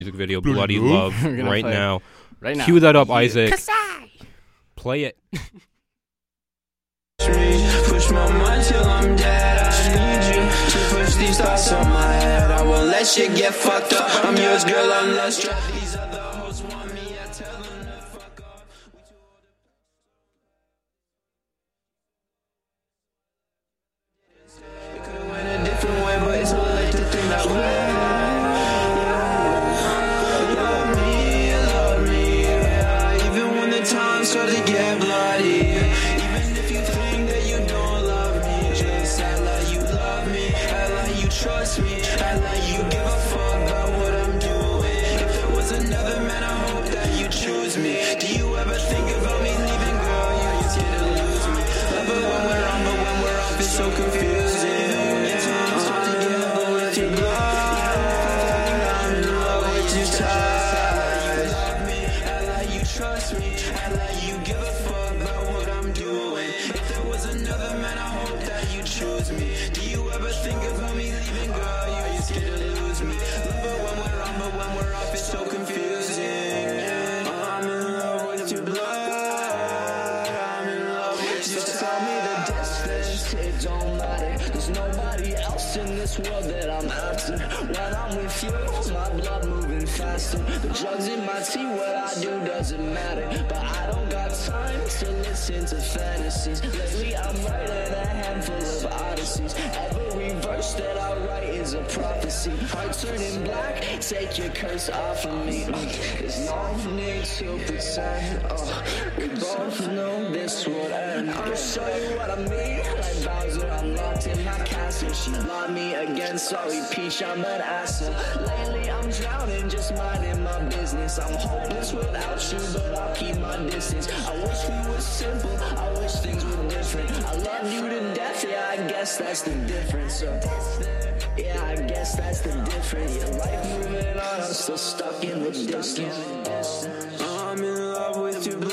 music video, Bloody Love, right now. Right now. Cue that up, Isaac. Play it. Push my mind till I'm dead. I need you to push these thoughts on my head. I won't let shit get fucked up. I'm yours, girl, unless these other hoes want me. I tell them to fuck off. It could've went a different way, but it's too late to think that way. Love me, yeah. Even when the times start to get bloody. Even if you think that you don't love me, just act like you love me. Act like you trust me. Act like you give a fuck about what I'm doing. If there was another man, I hope that you choose me. Do you ever think about me leaving, girl? You're scared to lose me. Love it when we're on, but when we're off, it's so confusing. Times hard to get over with your blood. I'm in love with you tight. Love me, act like you trust me. Act like you give a fuck about what I'm doing. If there was another man, I hope that you choose me. Do you ever think about me leaving, girl? You're scared to lose me. Love it when we're on, but when we're off, it's so confusing. I'm in love with your blood. I'm in love with you. Just tell me the distance, it don't matter. There's nobody else in this world that I'm after. When I'm with you, my blood moving faster. The drugs in my tea, what I do doesn't matter. But I don't got time to listen to fantasies. Lately I'm writing a handful of odysseys. Every verse that I write is a prophecy. Heart turning black, take your curse off of me. There's no need to pretend. We both know this will end. I'll show you what I mean. Like Bowser, I'm locked in my castle. She locked me again, sorry Peach, I'm an asshole. Lately I'm drowning, just minding my business. I'm hopeless without you, but I'll keep my distance. I wish we were simple, I wish things were different. I love you to death, yeah, I guess that's the difference. Yeah, I guess that's the difference. Your life moving on, I'm still stuck in the distance. I'm in love with your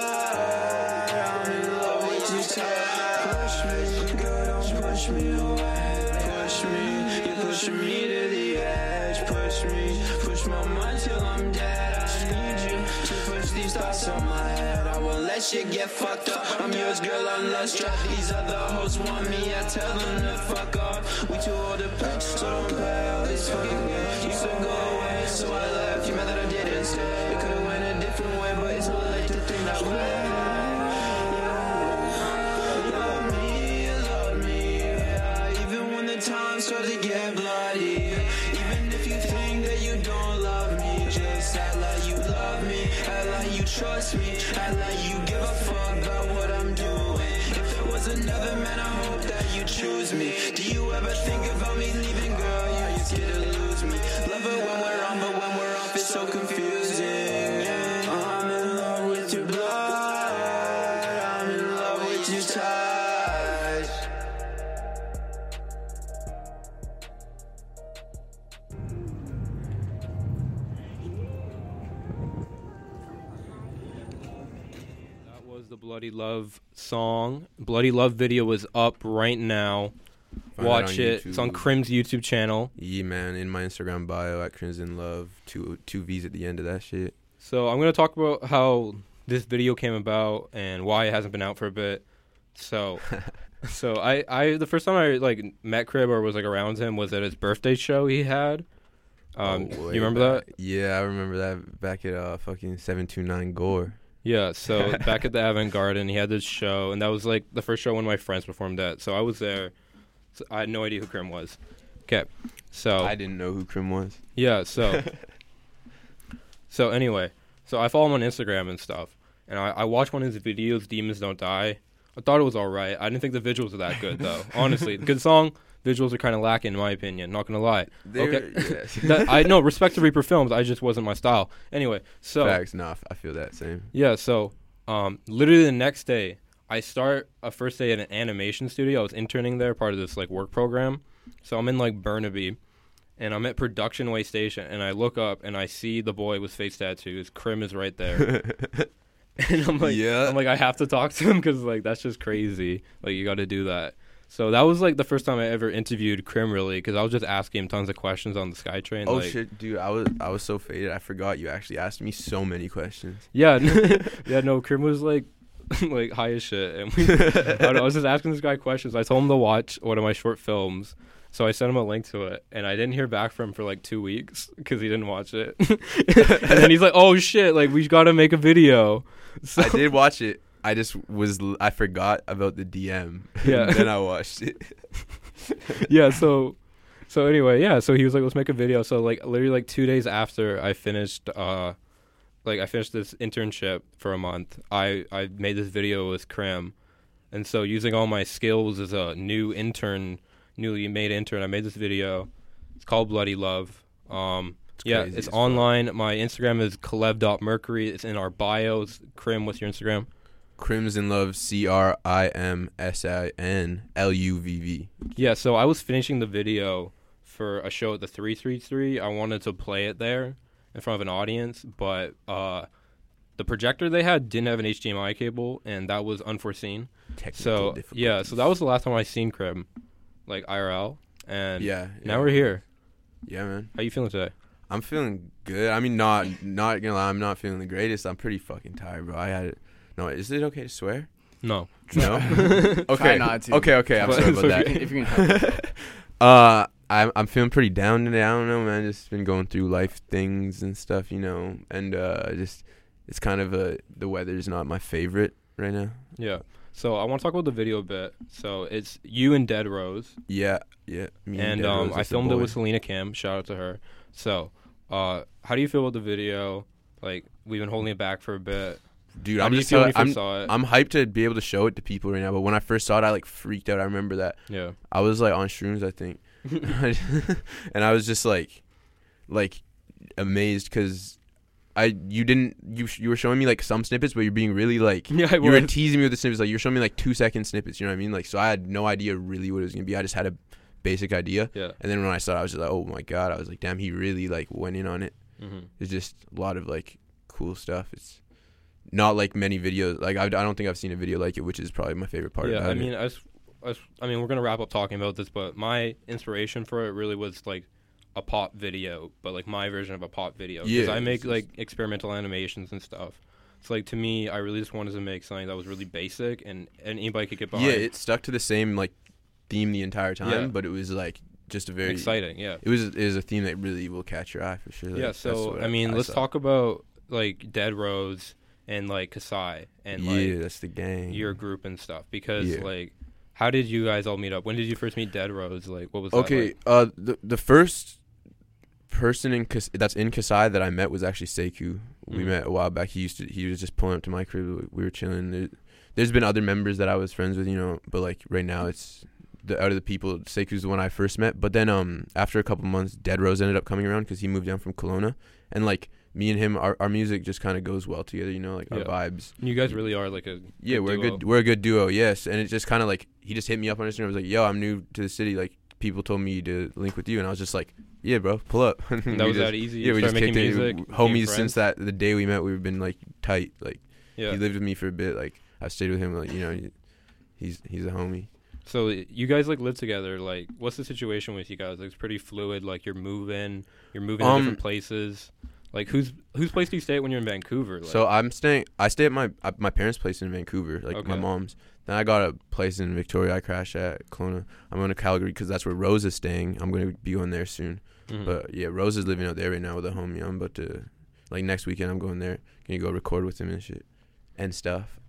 blood. I'm in love with your touch. Push me, girl, don't push me away. Push me, you're pushing me to the edge. Push my mind till I'm dead. I need you to push these thoughts on my head. I won't let shit get fucked up. I'm yours, girl, unless these other hoes want me. I tell them to fuck off. We too old to play, so don't play all this fucking game. You said go away, so I left. You mad that I didn't stay. It could've went a different way, but it's too late to think that way. Love me, yeah. Even when the times start to get bloody. Even if you think that you don't love me, just act like you love me. Act like you trust me. Act like you give a fuck about what I'm doing. If there was another man, I hope that you choose me. Do you ever think about me leaving, girl? Yeah, you're scared to lose me. Love it when we're on, but when we're off, it's so confusing. I'm in love with your blood. I'm in love with your touch. That was the Bloody Love song. Bloody Love video is up right now. Watch it. It's on Crim's YouTube channel. Yeah, man. In my Instagram bio at Crimson Love, two V's at the end of that shit. So I'm going to talk about how this video came about and why it hasn't been out for a bit. So I the first time I like met Crib or was like around him was at his birthday show he had. You remember that? Yeah, I remember that back at fucking 729 Gore. Yeah, so back at the Avant Garden, he had this show, and that was like the first show one of my friends performed at. So I was there. So I had no idea who Crim was. Okay, so I didn't know who Crim was. Yeah, so anyway, so I follow him on Instagram and stuff, and I watched one of his videos, Demons Don't Die. I thought it was all right. I didn't think the visuals were that good, though. Honestly, good song. Visuals are kind of lacking, in my opinion. Not gonna lie. Okay, Yes. I know. Respect to Reaper Films. I just wasn't my style. Anyway, so Facts. Nah, I feel that same. yeah. So, literally the next day, I start a first day at an animation studio. I was interning there, part of this like work program. So I'm in like Burnaby, and I'm at Production Way Station, and I look up and I see the boy with face tattoos. Crim is right there. And I'm like, Yeah. I have to talk to him because like that's just crazy. Like you got to do that. So that was like the first time I ever interviewed Krim, really, because I was just asking him tons of questions on the SkyTrain. Oh like, shit, dude! I was so faded. I forgot you actually asked me so many questions. Yeah, yeah, no, Krim was like like high as shit, and I was just asking this guy questions. I told him to watch one of my short films, so I sent him a link to it, and I didn't hear back from him for like 2 weeks because he didn't watch it. And then he's like, "Oh shit! Like we got to make a video." So, I did watch it. I forgot about the DM. Yeah. And then I watched it. Yeah. So anyway, yeah. So he was like, "Let's make a video." So like literally like 2 days after I finished, I finished this internship for a month, I made this video with Krim, and so using all my skills as a newly made intern, I made this video. It's called Bloody Love. It's online. My Instagram is Kalev.Mercury. It's in our bios. Krim, what's your Instagram? Crimson Love, CRIMSINLUVV. Yeah, so I was finishing the video for a show at the 333. I wanted to play it there in front of an audience, but the projector they had didn't have an HDMI cable, and that was unforeseen. So yeah, so that was the last time I seen Krim, like IRL, and now we're here. Yeah, man. How you feeling today? I'm feeling good. I mean, not gonna lie, I'm not feeling the greatest. I'm pretty fucking tired, bro. I had it. No, is it okay to swear? No. No. Okay. Try not to. Okay. I'm sorry about that. If you can help. I'm feeling pretty down today. I don't know, man. Just been going through life things and stuff, you know, and just it's kind of the weather's not my favorite right now. Yeah. So I want to talk about the video a bit. So it's you and Dead Rose. Yeah. Me and Dead Rose, I filmed it with Selena Kim. Shout out to her. So, how do you feel about the video? Like we've been holding it back for a bit. Dude, I'm hyped to be able to show it to people right now. But when I first saw it, I like freaked out. I remember that. Yeah. I was like on shrooms, I think, and I was just like amazed because you were showing me like some snippets, but you're being really like you were teasing me with the snippets. Like you're showing me like 2-second snippets. You know what I mean? Like so, I had no idea really what it was gonna be. I just had a basic idea. Yeah. And then when I saw it, I was just like, oh my god! I was like, damn, he really like went in on it. Mm-hmm. It's just a lot of like cool stuff. It's not like many videos. Like I don't think I've seen a video like it, which is probably my favorite part. Yeah, about I mean, it. I mean, we're gonna wrap up talking about this, but my inspiration for it really was like a pop video, but like my version of a pop video. Because I make like experimental animations and stuff. So like to me, I really just wanted to make something that was really basic and anybody could get behind. Yeah, it stuck to the same like theme the entire time, but it was like just a very exciting. Yeah, it was a theme that really will catch your eye for sure. Yeah, so I mean, let's talk about like Dead Rose and like Kasai and like that's the gang, your group and stuff, because like how did you guys all meet up? When did you first meet Dead Rose? Like what was that like? The first person that's in Kasai that I met was actually Sekou. We met a while back. He was just pulling up to my crib. We were chilling. There's been other members that I was friends with, you know, but like right now it's out of the people, Sekou's the one I first met. But then after a couple months, Dead Rose ended up coming around because he moved down from Kelowna, and like me and him, our music just kind of goes well together, you know, like our vibes. You guys really are like a we're a good duo, yes. And it just kind of like he just hit me up on Instagram. I was like, yo, I'm new to the city. Like people told me to link with you, and I was just like, yeah, bro, pull up. That was that easy. Yeah, we just kicked music, it. Homies since the day we met. We've been like tight. Like he lived with me for a bit. Like I stayed with him. Like you know, he's a homie. So you guys like live together. Like, what's the situation with you guys? Like, it's pretty fluid. Like you're moving to different places. Like whose place do you stay at when you're in Vancouver? Like? So I stay at my parents' place in Vancouver, like my mom's. Then I got a place in Victoria. I crashed at Kelowna. I'm going to Calgary because that's where Rose is staying. I'm going to be going there soon. Mm-hmm. But yeah, Rose is living out there right now with a homie. I'm about to, like next weekend, I'm going there. Gonna go record with him and shit and stuff.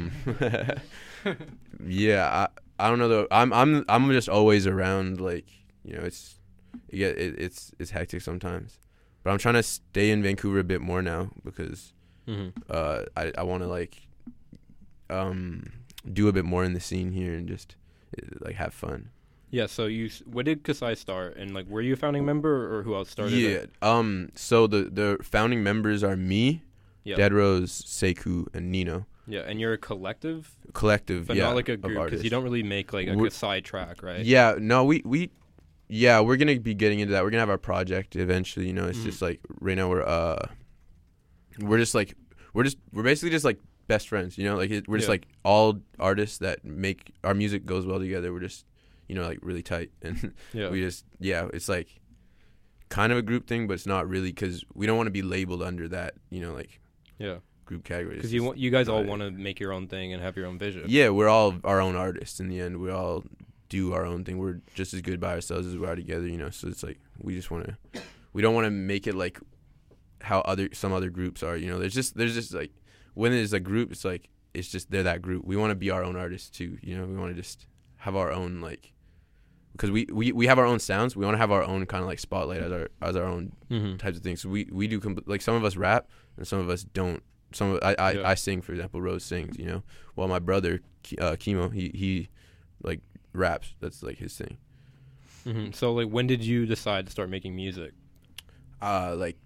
Yeah, I don't know though. I'm just always around. Like you know, it's hectic sometimes. But I'm trying to stay in Vancouver a bit more now because I want to like do a bit more in the scene here and just like have fun. Yeah. So when did Kasai start? And like, were you a founding member or who else started? Yeah. So the founding members are me, Dead Rose, Sekou, and Nino. Yeah, and you're a collective, but not like a group because you don't really make like a Kasai track, right? Yeah. No, we're gonna be getting into that. We're gonna have our project eventually. You know, it's just like right now we're basically just like best friends. You know, like we're just like all artists that make our music goes well together. We're just like really tight, and Yeah. it's like kind of a group thing, but it's not really because we don't want to be labeled under that, like Yeah. group category. Because you guys all want to make your own thing and have your own vision. Yeah, we're all our own artists in the end. We all do our own thing. We're just as good by ourselves as we are together, So it's like we don't want to make it like how some other groups are. There's just like when there's a group, it's like it's just they're that group. We want to be our own artists too. We want to just have our own like because we have our own sounds. We want to have our own kind of like spotlight as our own types of things. So we do like some of us rap and some of us don't. I sing, for example. Rose sings, while my brother Chemo he like raps. That's like his thing. So like when did you decide to start making music? Like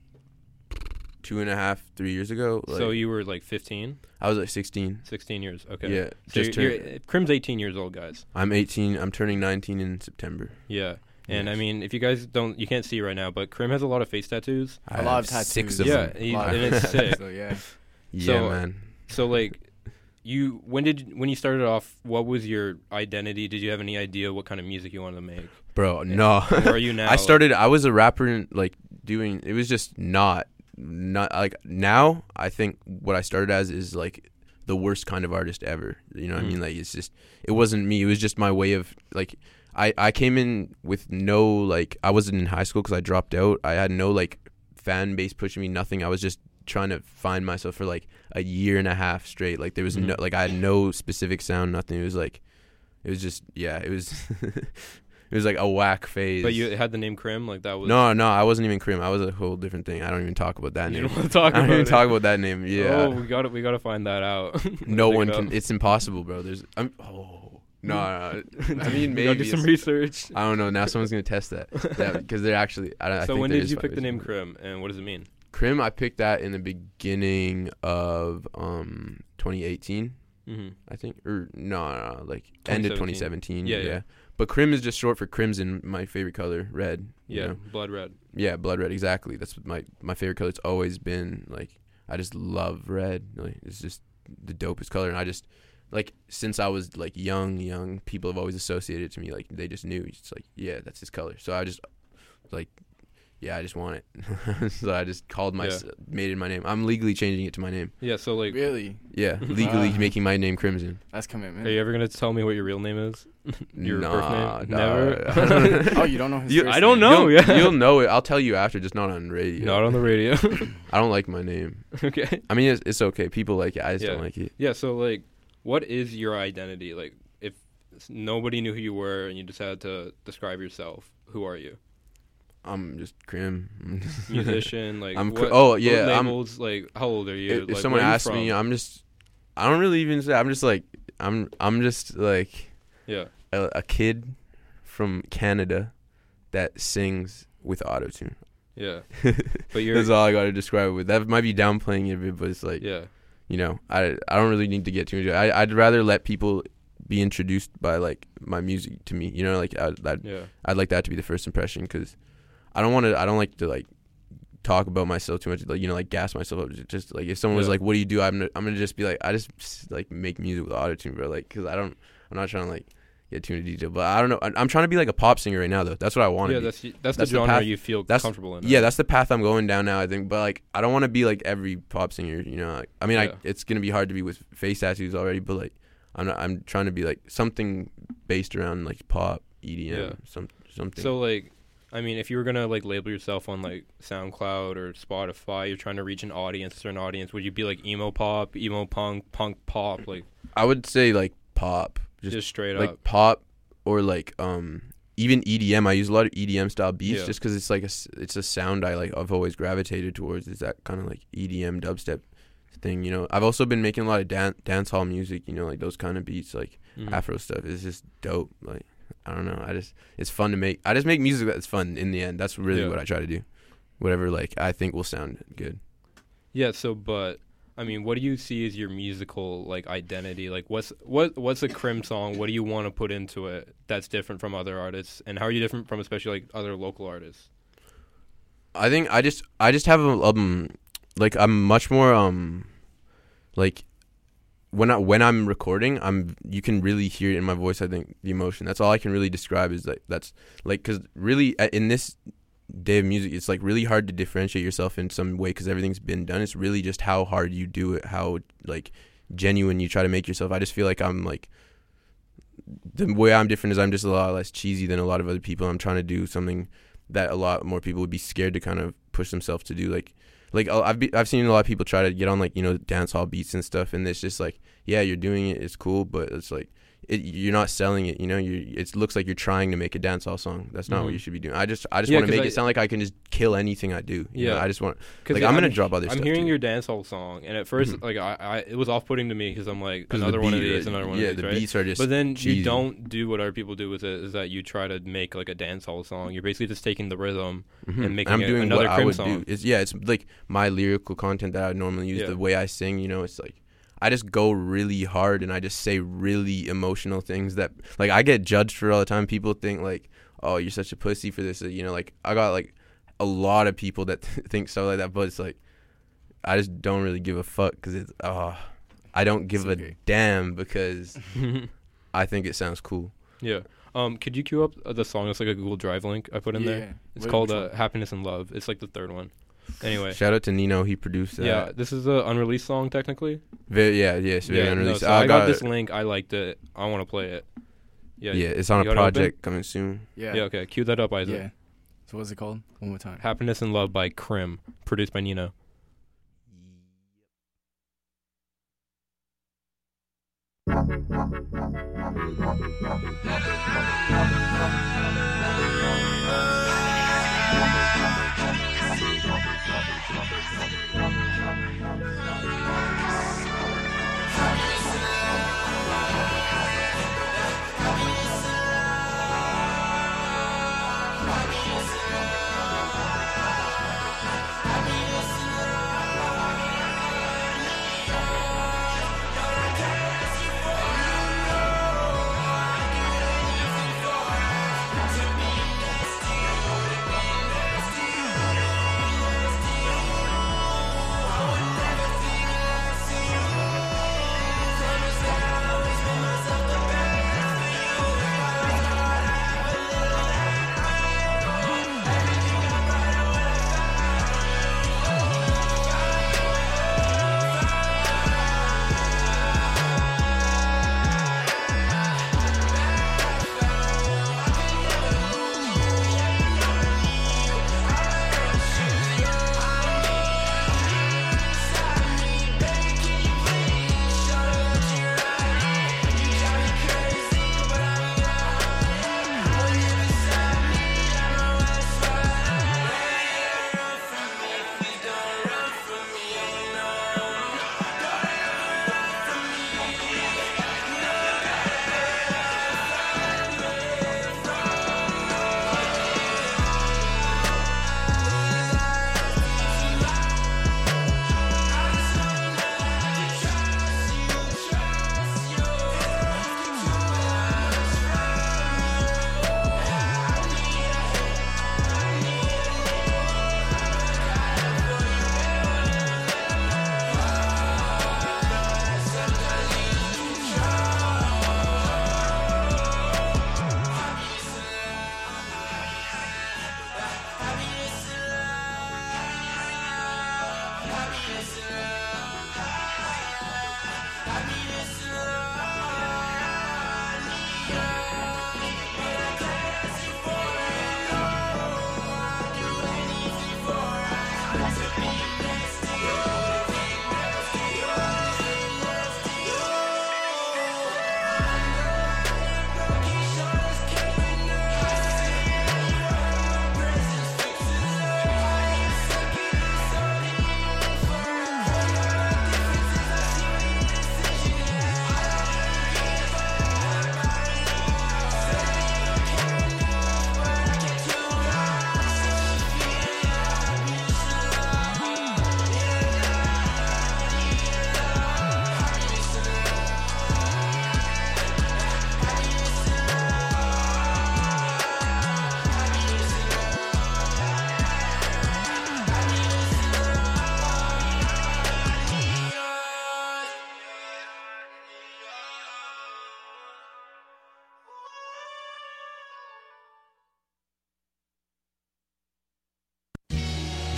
2.5, 3 years ago. Like, So you were like 15? I was like 16. 16 years. Okay. Yeah, So Crim's 18 years old, guys. I'm 18. I'm turning 19 in September. Yeah. And Yes. I mean, if you guys you can't see right now, but Crim has a lot of face tattoos. I A lot have of tattoos. 6 of Yeah, them. and it's sick. So yeah. Yeah, So- man. So like, when you started off, what was your identity? Did you have any idea what kind of music you wanted to make? Bro, no. And where are you now? I was a rapper and like doing, it was just not like now I think what I started as is like the worst kind of artist ever. You know what I mean? Like it wasn't me. It was just my way of like, I came in with no, like, I wasn't in high school because I dropped out. I had no like fan base pushing me, nothing. I was just trying to find myself for like a year and a half straight. Like there was no, like I had no specific sound, nothing. It was like, it was just, yeah, it was, it was like a whack phase. But you had the name Crim, like that was. No, I wasn't even Crim. I was a whole different thing. I don't even talk about that You name. don't want to talk I about don't even it. talk about that name. Yeah. Oh, we gotta find that out. No Look one it can. up. It's impossible, bro. No. I mean, We maybe. gotta do some it's- research. I don't know. Now someone's gonna test that because they're actually. I So think when there did is you pick the five name ways. Crim, and what does it mean? Crim? I picked that in the beginning of 2018, I think, or no, like end of 2017. Yeah. But Crim is just short for crimson. My favorite color, red. you Yeah, know? blood red. Yeah, blood red. Exactly. That's what my favorite color. It's always been like I just love red. Like it's just the dopest color, and I just like since I was like young, people have always associated it to me. Like they just knew. It's like yeah, that's his color. So I just like yeah, I just want it. So I just called made it my name. I'm legally changing it to my name. Yeah, so like, Really? Yeah, legally Wow. making my name Crimson. That's commitment. are you ever gonna tell me what your real name is? Your birth name? Nah. Never. Oh, you don't know his You- first I don't name? know. Yeah. You'll know it. I'll tell you after, just not on radio. Not on the radio. I don't like my name. Okay. I mean, it's okay. People like it. I just Yeah. don't like it. Yeah. So like, what is your identity? Like, if nobody knew who you were and you just had to describe yourself, who are you? I'm just Crim. Musician? Like, I'm what, oh yeah. what I'm, labels? Like, how old are you? if Like, someone where are you asks me, from? I don't really even say. I'm just like I'm just like Yeah. a kid from Canada that sings with autotune. Yeah. But you're. That's all I got to describe it with. That might be downplaying it a bit, but it's like Yeah. I don't really need to get too into it. I'd rather let people be introduced by like my music to me. Like Yeah. I'd like that to be the first impression because I don't like to like talk about myself too much, like like gas myself up. Just like if someone was Yeah. like, "What do you do?" I'm gonna just be like, "I just like make music with autotune, bro." Like, cause I'm not trying to like get too into detail, but I don't know. I'm trying to be like a pop singer right now, though. That's what I want to Yeah. be. That's the That's the genre path- you feel that's- comfortable in. Yeah, that's the path I'm going down now, I think. But like, I don't want to be like every pop singer. Like, I mean, Yeah. it's gonna be hard to be with face tattoos already, but like, I'm trying to be like something based around like pop, EDM, Yeah. something. So like, I mean, if you were gonna like label yourself on like SoundCloud or Spotify, you're trying to reach a certain audience. Would you be like emo pop, emo punk, punk pop, like I would say like pop, just straight like up? pop or like even EDM. I use a lot of EDM style beats Yeah. just because it's like it's a sound I've always gravitated towards. Is that kind of like EDM dubstep thing? I've also been making a lot of dance hall music. Like those kind of beats, like Mhm. Afro stuff. It's just dope. Like I don't know. It's fun to make. I just make music that's fun in the end. That's really Yeah. what I try to do. Whatever like I think will sound good. Yeah. So, but I mean, what do you see as your musical like identity? Like, what's a Crim song? What do you want to put into it that's different from other artists? And how are you different from especially like other local artists? I think I just have like I'm much more like when I'm recording, you can really hear it in my voice. I think the emotion. That's all I can really describe is like that's like because really in this day of music, it's like really hard to differentiate yourself in some way because everything's been done. It's really just how hard you do it, how like genuine you try to make yourself. I just feel like I'm like the way I'm different is I'm just a lot less cheesy than a lot of other people. I'm trying to do something that a lot more people would be scared to kind of push themselves to do. Like I've seen a lot of people try to get on like, you know, dance hall beats and stuff, and it's just like, yeah, you're doing it, it's cool, but it's like you're not selling it, you know. It looks like you're trying to make a dance hall song. That's not what you should be doing. I just want to make it sound like I can just kill anything I do. You know? I just want like I'm gonna drop other stuff. I'm hearing too. your dance hall song, and at first like I it was off putting to me because I'm like another one of these, another one of these. Yeah, the right? beats are just. But then cheesy. you don't do what other people do with it. Is that you try to make like a dance hall song? You're basically just taking the rhythm and making I'm doing another what Crim I would song. do. It's like my lyrical content that I would normally use. The way I sing, you know, it's like. I just go really hard and I just say really emotional things that like I get judged for all the time. People think like, oh, you're such a pussy for this. You know, like I got like a lot of people that think stuff like that, but it's like I just don't really give a fuck because it's I don't give a damn because I think it sounds cool. Yeah. Could you queue up the song? It's like a Google Drive link I put in there. It's called Happiness and Love. It's like the third one. Anyway, shout out to Nino. He produced that. Yeah, this is an unreleased song technically. Very unreleased. No, so I got this link. I liked it. I want to play it. Yeah, it's on a project coming soon. Yeah, okay. Cue that up, Isaac. Yeah. So what's it called? One more time. Happiness and Love by Crim, produced by Nino.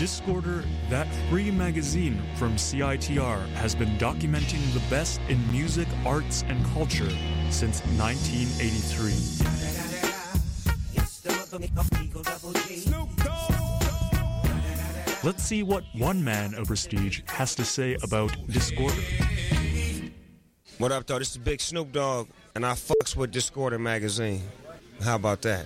Discorder, that free magazine from CITR, has been documenting the best in music, arts, and culture since 1983. Let's see what one man of prestige has to say about Discorder. What up, though? This is Big Snoop Dogg, and I fucks with Discorder magazine. How about that?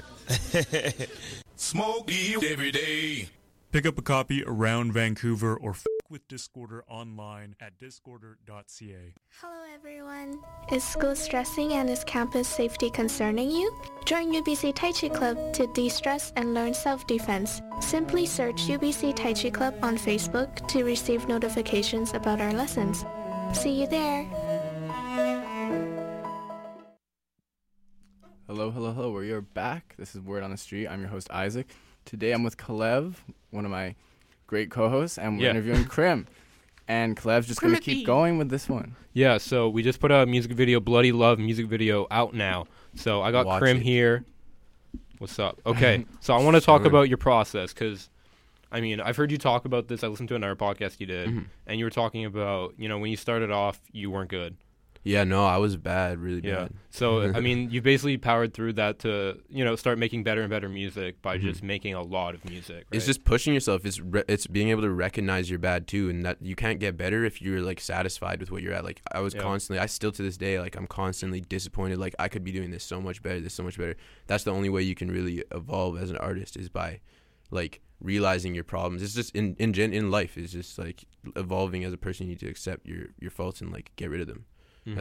Smoke you every day. Pick up a copy around Vancouver or with Discorder online at discorder.ca. Hello everyone. Is school stressing and is campus safety concerning you? Join UBC Tai Chi Club to de-stress and learn self-defense. Simply search UBC Tai Chi Club on Facebook to receive notifications about our lessons. See you there. Hello. We are back. This is Word on the Street. I'm your host, Isaac. Today I'm with Kalev, one of my great co-hosts, and we're interviewing Krim. And Kalev's just going to keep going with this one. Yeah, so we just put a music video, Bloody Love music video, out now. So I got Krim here. What's up? Okay, so I want to talk about your process because, I mean, I've heard you talk about this. I listened to another podcast you did, and you were talking about, you know, when you started off, you weren't good. Yeah, no, I was bad, really bad. So, I mean, you basically powered through that to, you know, start making better and better music by just making a lot of music, right? It's just pushing yourself. It's being able to recognize you're bad, too, and that you can't get better if you're, like, satisfied with what you're at. Like, I was constantly, I still to this day, like, I'm constantly disappointed. Like, I could be doing this so much better, That's the only way you can really evolve as an artist is by, like, realizing your problems. It's just, in life, it's just, like, evolving as a person. You need to accept your faults and, like, get rid of them.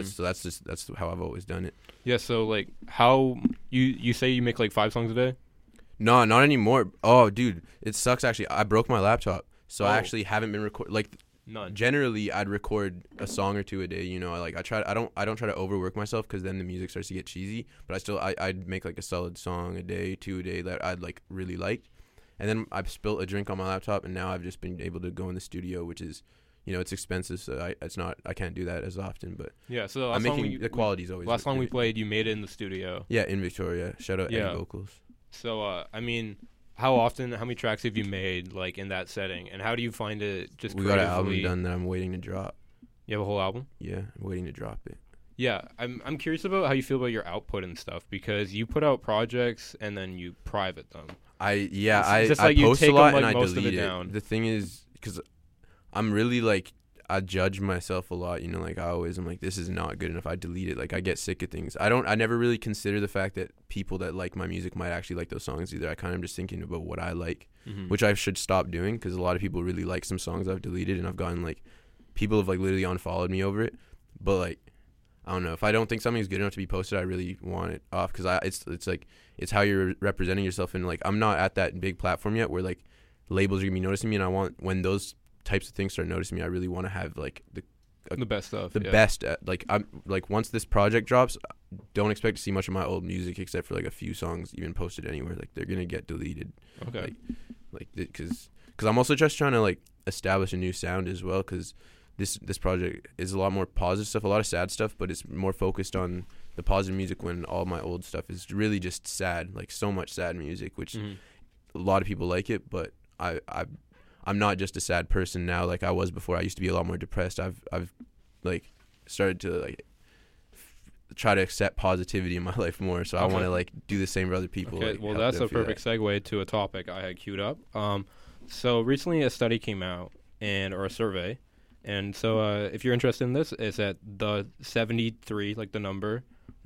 That's how I've always done it. Yeah, so like how you say you make like 5 songs a day? No, not anymore. Oh, dude, it sucks actually. I broke my laptop, so I actually haven't been like none. Generally, I'd record a song or two a day. You know, like I don't try to overwork myself because then the music starts to get cheesy. But I'd make like a solid song a day, 2 a day that I'd like really liked. And then I spilled a drink on my laptop, and now I've just been able to go in the studio, which is, you know, it's expensive, so I can't do that as often. But yeah, so I'm making the quality's always. Last song we played, you made it in the studio. Yeah, in Victoria. Shout out Eddie Vocals. So I mean, how many tracks have you made like in that setting, and how do you find it just? We got an album done that I'm waiting to drop. You have a whole album? Yeah, I'm waiting to drop it. Yeah, I'm curious about how you feel about your output and stuff because you put out projects and then you private them. I like post a lot like and I most delete of it it. Down. The thing is, because I'm really like, I judge myself a lot, you know, like I'm like, this is not good enough. I delete it. Like I get sick of things. I never really consider the fact that people that like my music might actually like those songs either. I kind of just thinking about what I like, which I should stop doing because a lot of people really like some songs I've deleted and I've gotten like, people have like literally unfollowed me over it. But like, I don't know, if I don't think something's good enough to be posted, I really want it off because it's like, it's how you're representing yourself. And like, I'm not at that big platform yet where like labels are gonna be noticing me, and I want, when those types of things start noticing me, I really want to have like the best stuff, best like I'm like, once this project drops, don't expect to see much of my old music except for like a few songs even posted anywhere. Like they're gonna get deleted. Okay. Like because I'm also just trying to like establish a new sound as well, because this project is a lot more positive stuff, a lot of sad stuff, but it's more focused on the positive music when all my old stuff is really just sad, like so much sad music, which a lot of people like it, but I'm not just a sad person now like I was before. I used to be a lot more depressed. I've like started to like try to accept positivity in my life more, so I want to like do the same for other people. Okay, like, well that's a perfect segue to a topic I had queued up. So recently a study came out or a survey. And so if you're interested in this, it's at the 73, like the number,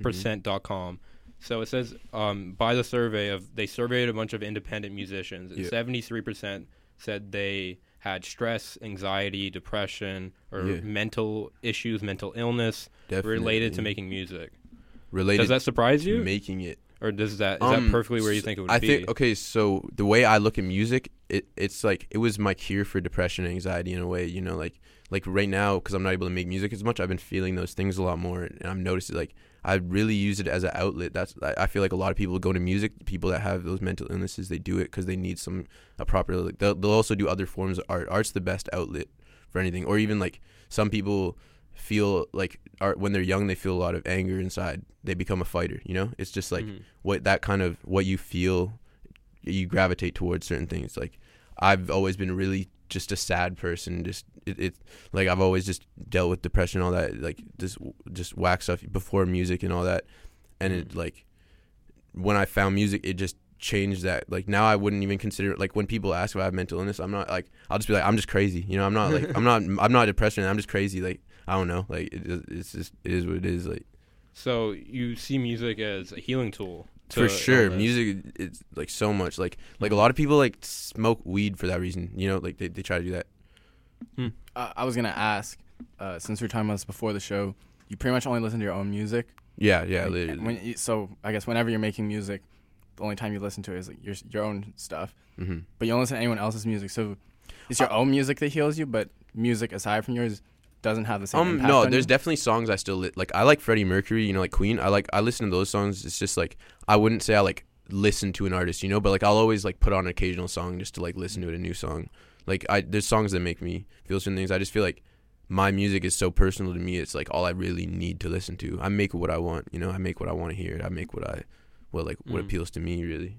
%.com. So it says by the survey they surveyed a bunch of independent musicians, and 73% said they had stress, anxiety, depression, or mental issues, mental illness related to making music. Does that surprise you? Making it. Or is that perfectly where you think it would be? I think, okay, so the way I look at music, it's like, it was my cure for depression and anxiety in a way, you know, like right now, because I'm not able to make music as much, I've been feeling those things a lot more, and I've noticed it, like, I really use it as an outlet. I feel like a lot of people go to music, people that have those mental illnesses, they do it because they need a proper, like, they'll also do other forms of art. Art's the best outlet for anything, or even, like, some people feel like when they're young, they feel a lot of anger inside, they become a fighter, you know. It's just like what you feel, you gravitate towards certain things. Like I've always been really just a sad person. Just it like I've always just dealt with depression and all that, like just whack stuff before music and all that. And it like when I found music, it just changed that. Like now I wouldn't even consider it, like when people ask if I have mental illness, I'm not like, I'll just be like, I'm just crazy, you know. I'm not like I'm not depressed, I'm just crazy. Like I don't know, like it's just, it is what it is. Like, so you see music as a healing tool for sure. Music is like so much like a lot of people like smoke weed for that reason, you know, like they try to do that. I was gonna ask, since we were talking about this before the show, you pretty much only listen to your own music. Yeah, like, so I guess whenever you're making music, the only time you listen to it is like your own stuff. Mm-hmm. But you don't listen to anyone else's music. So it's your own music that heals you, but music aside from yours doesn't have the same impact no, on there's you? definitely songs I still like. I like Freddie Mercury, you know, like Queen. I listen to those songs. It's just like I wouldn't say I like listen to an artist, you know, but like I'll always like put on an occasional song just to like listen to a new song. Like there's songs that make me feel certain things. I just feel like my music is so personal to me. It's like all I really need to listen to. I make what I want, you know. I make what I want to hear. I make what what appeals to me, really.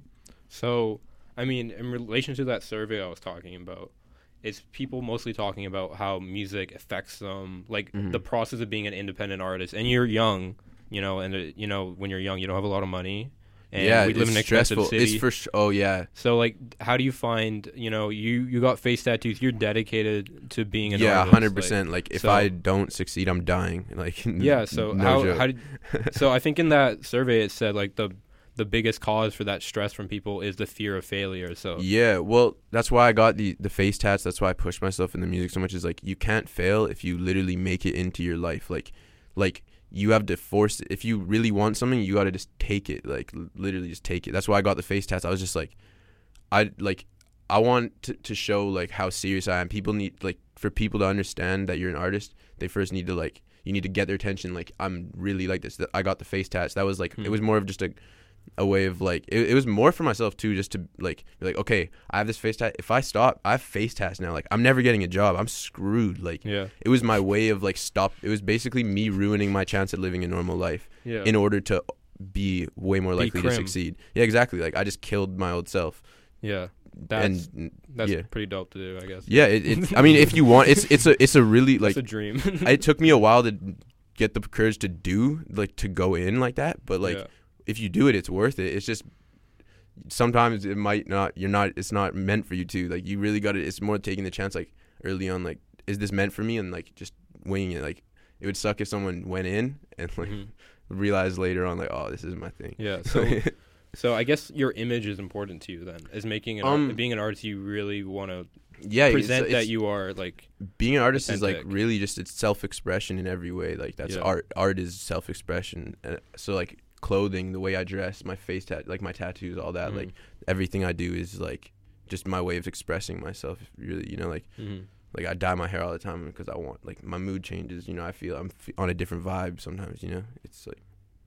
So, I mean, in relation to that survey I was talking about, it's people mostly talking about how music affects them, like the process of being an independent artist. And you're young, you know, and you know, when you're young, you don't have a lot of money. And we live in an expensive city. It's for sure. Oh yeah. So like, how do you find, you know, you got face tattoos, you're dedicated to being an artist. Yeah, 100%. Like if I don't succeed, I'm dying. Like yeah. So how did? So I think in that survey it said like the biggest cause for that stress from people is the fear of failure. So yeah, well, that's why I got the face tats. That's why I push myself in the music so much. Is like you can't fail if you literally make it into your life. Like you have to force it. If you really want something, you got to just take it. Like literally just take it. That's why I got the face tats. I was just like, I want to show like how serious I am. People need, like, for people to understand that you're an artist, they first need to like, you need to get their attention. Like I'm really like this. I got the face tats. That was like, it was more of just a way of like, it was more for myself too, just to like be like, okay, I have this face tat. If I stop, I have face tats now. Like I'm never getting a job. I'm screwed. Like it was my way of like stop. It was basically me ruining my chance at living a normal life in order to be way more likely to succeed. Yeah, exactly. Like I just killed my old self. Yeah. That's pretty dope to do, I guess. Yeah, it's I mean, if you want, it's a really like, it's a dream. It took me a while to get the courage to go in like that, but like if you do it, it's worth it. It's just sometimes it might not. It's not meant for you to. Like you really got to. It's more taking the chance. Like early on, like is this meant for me? And like just winging it. Like it would suck if someone went in and like realized later on, like, oh, this is my thing. Yeah. So I guess your image is important to you then. As being an artist, you really want to present that you are like being an artist authentic. Is like really just it's self-expression in every way. Like that's art. Art is self-expression. So like clothing, the way I dress, my face like my tattoos, all that, like everything I do is like just my way of expressing myself. Really, you know, like like I dye my hair all the time because I want, like, my mood changes. You know, I feel I'm on a different vibe sometimes. You know, it's like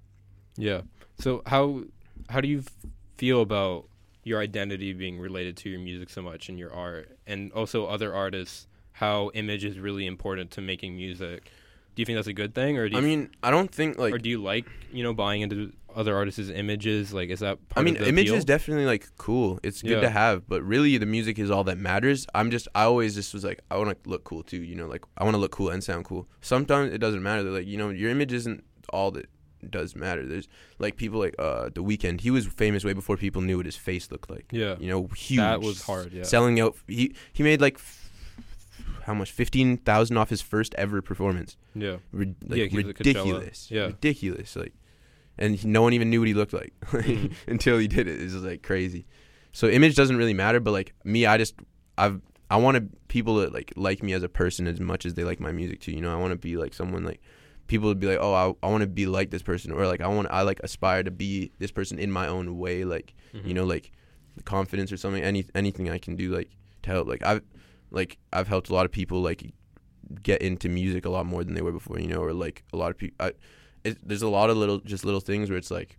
So how do you feel about your identity being related to your music so much and your art, and also other artists? How image is really important to making music. Do you think that's a good thing, or I don't think like. Or do you like, you know, buying into other artists' images? Like, is that part of the image appeal? is definitely like cool. It's good to have, but really the music is all that matters. I always just was like, I want to look cool too. You know, like I want to look cool and sound cool. Sometimes it doesn't matter. They're like, you know, your image isn't all that does matter. There's like people like The Weeknd. He was famous way before people knew what his face looked like. Yeah, you know, huge. That was hard. Yeah, selling out. He made like. How much? 15,000 off his first ever performance. Yeah, ridiculous. Yeah, ridiculous. Like, and no one even knew what he looked like until he did it. It's just like crazy. So image doesn't really matter. But like me, I wanted people to like me as a person as much as they like my music too. You know, I want to be like someone like people would be like, oh, I want to be like this person, or like I aspire to be this person in my own way. Like you know, like confidence or something. Anything I can do like to help. I've helped a lot of people like get into music a lot more than they were before, you know, or like a lot of people. There's a lot of little things where it's like,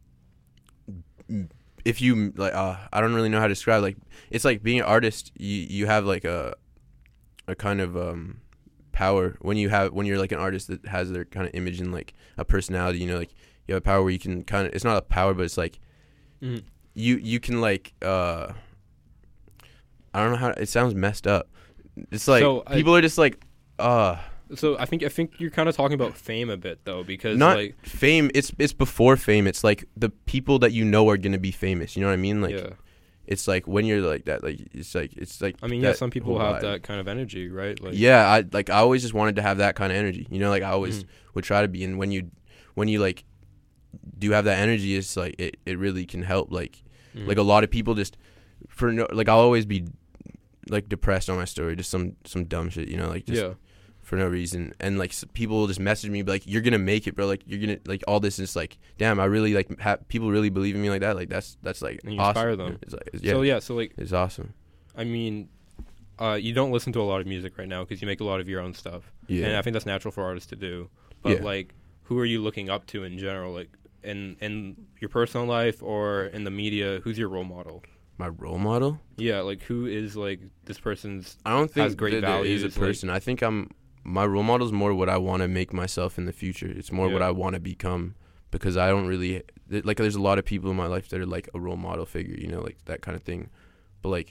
if you like, I don't really know how to describe. Like, it's like being an artist. You have like a kind of power when you're like an artist that has their kind of image and like a personality. You know, like you have a power where you can kind of. It's not a power, but it's like you can like. I don't know how it sounds messed up. It's like So, people are just like, So I think you're kind of talking about fame a bit though, because not like fame. It's before fame. It's like the people that you know are gonna be famous. You know what I mean? Like, yeah. it's like when you're like that. Like it's like. I mean, yeah, that some people whole have vibe. that kind of energy, right? Like, Yeah, I always just wanted to have that kind of energy. You know, like I always Mhm. would try to be. And when you like do have that energy, it's like it really can help. Like mhm. like a lot of people just like I'll always be like depressed on my story, just some dumb shit. You know, like just yeah. for no reason. And like people will just message me, be like, "You're gonna make it, bro. Like you're gonna like all this." Is like, damn, I really like people really believe in me like that. Like that's like And you awesome. inspire them. It's like, So like, it's awesome. I mean, you don't listen to a lot of music right now because you make a lot of your own stuff, Yeah. and I think that's natural for artists to do. But Yeah. like, who are you looking up to in general, like in your personal life or in the media? Who's your role model? My role model? Yeah, like who is like this person's? I don't think Has great that there is values, a person. I think my role model is more what I want to make myself in the future. It's more what Yeah. I want to become, because I don't really like. There's a lot of people in my life that are like a role model figure, you know, like that kind of thing. But like,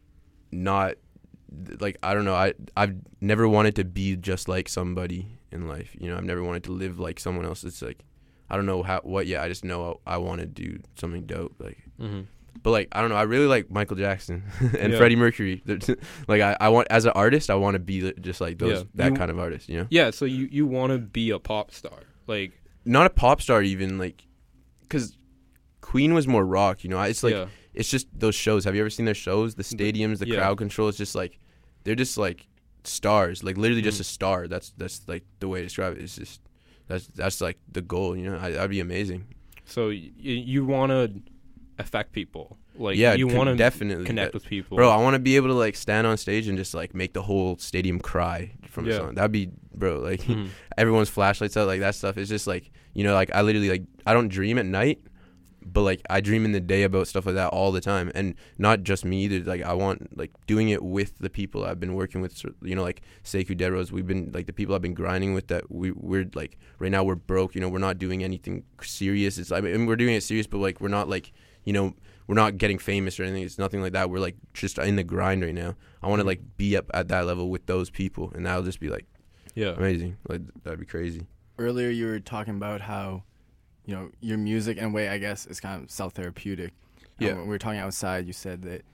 not like I don't know. I've never wanted to be just like somebody in life. You know, I've never wanted to live like someone else. It's like I don't know what. Yeah, I just know I want to do something dope. Like. Mm-hmm. But like I don't know, I really like Michael Jackson and Yeah. Freddie Mercury. Like I want, as an artist, I want to be just like those Yeah. that You- kind of artist, you know. Yeah, so you want to be a pop star, like Not a pop star even, like, because Queen was more rock, you know. It's like yeah, it's just those shows. Have you ever seen their shows? The stadiums, the Yeah. crowd control. It's just like they're just like stars, like literally just Mhm. a star. That's like the way to describe it. It's just that's like the goal, you know. That'd be amazing. so you want to affect people, like Yeah, you want to definitely connect That- with people, Bro, I want to be able to like stand on stage and just like make the whole stadium cry from a Yeah. song. That'd be, bro, like Mhm. everyone's flashlights out, like that stuff. It's just like, you know, like I literally like I don't dream at night, but like I dream in the day about stuff like that all the time. And not just me either. Like I want like doing it with the people I've been working with, you know, like Sekou Dead Rose. We've been like the people I've been grinding with, that we're like right now we're broke, you know, we're not doing anything serious. It's I mean we're doing it serious, but like we're not like, you know, we're not getting famous or anything. It's nothing like that. We're like just in the grind right now. I want to like be up at that level with those people, and that'll just be like yeah, amazing. Like that'd be crazy. Earlier, you were talking about how, you know, your music in a way, I guess, is kind of self-therapeutic. And Yeah. when we were talking outside, you said that